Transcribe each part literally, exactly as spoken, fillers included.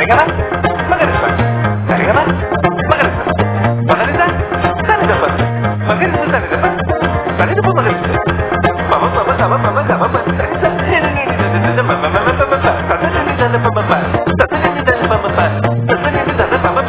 ಸರಿಗಮ ಮಗರಿಸ ಸರಿಗಮ ಮಗರಿಸ ಮಗರಿಸ ಸರಿದಪ್ಪ ಮಗರಿಸ ಸರಿದಪ್ಪ ಸರಿದಪ್ಪ ಮಗರಿಸ ಪಮ ಪಮ ಸಮ ಪಮ ಸಮ ಪ ಸರಿಸ ನಿನಿನಿನಿನಿನಿನ ಮ ಮ ಮ ಪ ಪ ಪ ಸಸನಿನಿನಿನ ಪ ಪ ಪ ಸಸನಿನಿನಿನ ಪ ಪ ಪ ಸಸನಿನಿನಿನ ಪ ಪ ಪ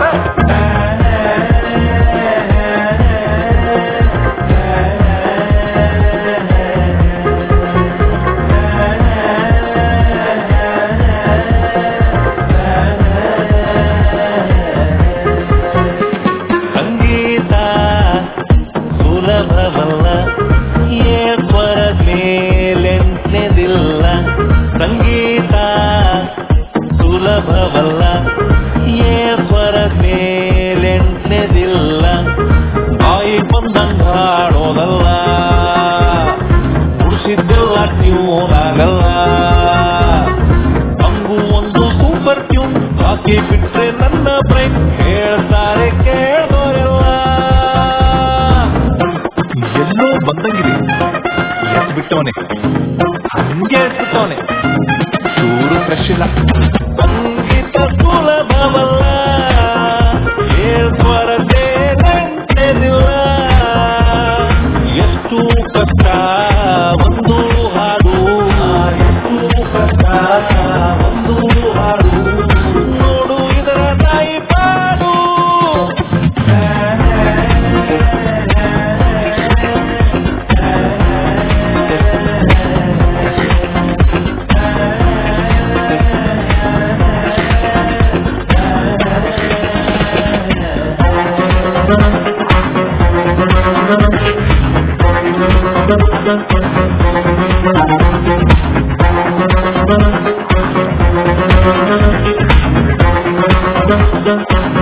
ಸಂಗೀತ ಸುಲಭವಲ್ಲ ಏ ಸ್ವರ ಮೇಲೆಂಟೆದಿಲ್ಲ ಬಾಯಿ ಬಂದಂಗ ಹಾಡೋದಲ್ಲ ಉಳಿಸಿದ್ದೆಲ್ಲ ಟ್ಯೂನ್ ಆಗಲ್ಲ ಹಂಗು ಒಂದು ಸೂಪರ್ ಟ್ಯೂನ್ ಹಾಕಿ ಬಿಟ್ರೆ ನನ್ನ ಬ್ರೈನ್ ಹೇಳ್ತಾರೆ ಕೇಳೋರೆಲ್ಲ ಎಲ್ಲೋ ಬಂದಂಗಿದೆ ಎಸ್ ಬಿಟ್ಟವನೆ ಹಂಗೆ ಎಸ್ಬಿಟ್ಟವನೆ ಚೂರು ಫ್ರೆಶ್ ಇಲ್ಲ ಸಂಗೀತ ಸುಲಭವಲ್ಲ ಏರ್ಪರದೇನೆಂತೆದಿಲ್ಲ ಎಷ್ಟು ಕಷ್ಟ ಒಂದು ಹಾಡು ಎಷ್ಟು ಕಷ್ಟ ಒಂದು ಹಾಡು ನೋಡು ಇದರ ತಾಯಿ ಪಾಡು Thank you.